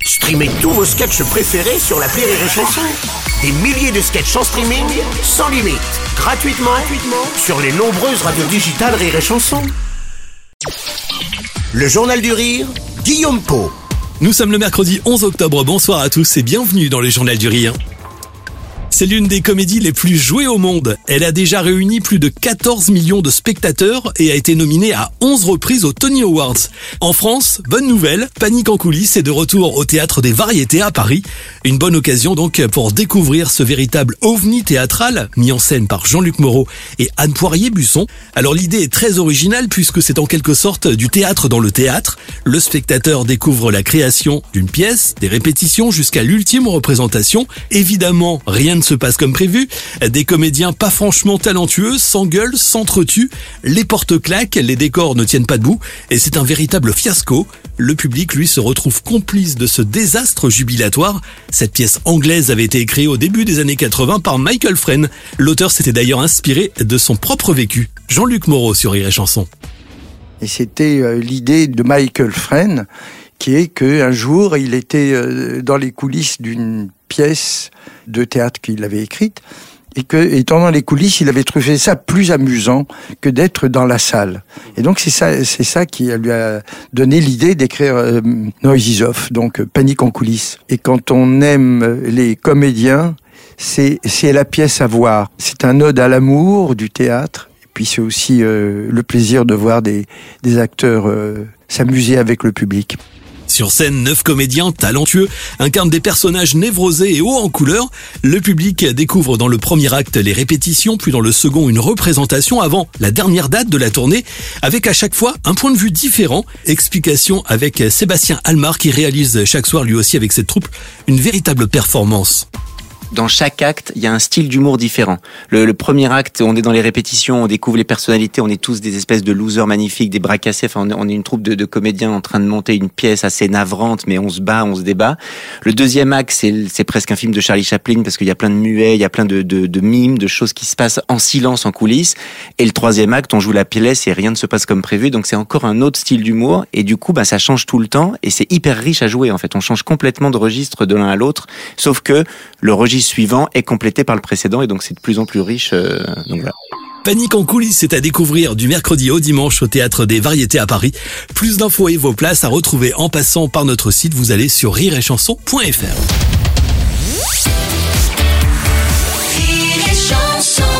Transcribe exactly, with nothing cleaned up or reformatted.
Streamez tous vos sketchs préférés sur l'appli Rire et Chanson. Des milliers de sketchs en streaming, sans limite, gratuitement, gratuitement sur les nombreuses radios digitales Rire et Chanson. Le Journal du Rire, Guillaume Pau. Nous sommes le mercredi onze octobre, bonsoir à tous et bienvenue dans le Journal du Rire. C'est l'une des comédies les plus jouées au monde. Elle a déjà réuni plus de quatorze millions de spectateurs et a été nominée à onze reprises aux Tony Awards. En France, bonne nouvelle, Panique en coulisses est de retour au Théâtre des Variétés à Paris. Une bonne occasion donc pour découvrir ce véritable ovni théâtral, mis en scène par Jean-Luc Moreau et Anne Poirier-Busson. Alors l'idée est très originale puisque c'est en quelque sorte du théâtre dans le théâtre. Le spectateur découvre la création d'une pièce, des répétitions jusqu'à l'ultime représentation. Évidemment, rien ne se passe comme prévu. Des comédiens pas franchement talentueux s'engueulent, s'entretuent, les portes claquent, les décors ne tiennent pas debout et c'est un véritable fiasco. Le public, lui, se retrouve complice de ce désastre jubilatoire. Cette pièce anglaise avait été créée au début des années quatre-vingts par Michael Frayn. L'auteur s'était d'ailleurs inspiré de son propre vécu. Jean-Luc Moreau sur Rire et Chanson. Et c'était euh, l'idée de Michael Frayn, qui est qu'un jour, il était euh, dans les coulisses d'une pièce de théâtre qu'il avait écrite, et que, étant dans les coulisses, il avait trouvé ça plus amusant que d'être dans la salle. Et donc c'est ça, c'est ça qui lui a donné l'idée d'écrire euh, Noise is Off, donc euh, Panique en coulisses. Et quand on aime les comédiens, c'est c'est la pièce à voir. C'est un ode à l'amour du théâtre. Et puis c'est aussi euh, le plaisir de voir des des acteurs euh, s'amuser avec le public. Sur scène, neuf comédiens talentueux incarnent des personnages névrosés et hauts en couleur. Le public découvre dans le premier acte les répétitions, puis dans le second une représentation avant la dernière date de la tournée, avec à chaque fois un point de vue différent. Explication avec Sébastien Almar qui réalise chaque soir lui aussi avec cette troupe une véritable performance. Dans chaque acte, il y a un style d'humour différent. Le, le premier acte, on est dans les répétitions, on découvre les personnalités, on est tous des espèces de losers magnifiques, des bras cassés. Enfin, on est, on est une troupe de, de comédiens en train de monter une pièce assez navrante, mais on se bat, on se débat. Le deuxième acte, c'est, c'est presque un film de Charlie Chaplin parce qu'il y a plein de muets, il y a plein de, de, de mimes, de choses qui se passent en silence, en coulisses. Et le troisième acte, on joue la pièce et rien ne se passe comme prévu. Donc c'est encore un autre style d'humour. Et du coup, bah, ça change tout le temps et c'est hyper riche à jouer. En fait, on change complètement de registre de l'un à l'autre. Sauf que le registre suivant est complété par le précédent et donc c'est de plus en plus riche. Euh, donc voilà. Panique en coulisses, c'est à découvrir du mercredi au dimanche au Théâtre des Variétés à Paris. Plus d'infos et vos places à retrouver en passant par notre site. Vous allez sur rire et chanson point f r. Rire et chanson.